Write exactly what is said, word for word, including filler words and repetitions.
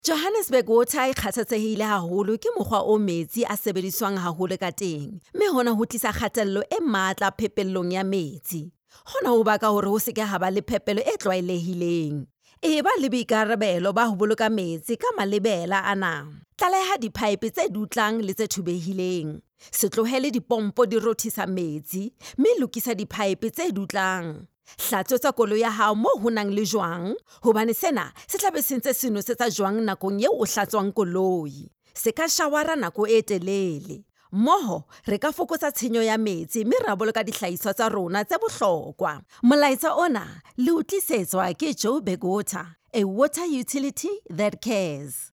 Johannesburg Water e kgathatsehile haholo ke mokgwa o metsi a sebediswang haholo ka teng, mme hona ho tlisa kgatello e matla phepellong ya metsi. Hona ho baka hore ho se ke ha ba le phepelo e tlwaelehileng. E ba le boikarabelo ba ho boloka metsi ka malebela ana. Tlaleha dipipe tse dutlang le tse thubehileng. Se tlohele dipompo di rothisa metsi, mme lokisa dipipe tse dutlang. Hlatswetsa koloi ya hao moo ho nang le jwang, hobane sena se tla be se ntse se nosetsa jwang nakong eo o hlatswang koloi. Se ka shawara nako e telele. Mmoho, re ka fokotsa tshenyo ya metsi mme ra boloka dihlahiswa tsa rona tse bohlokwa. Molaetsa ona le o tlisetswa ke Joburg Water, a water utility that cares.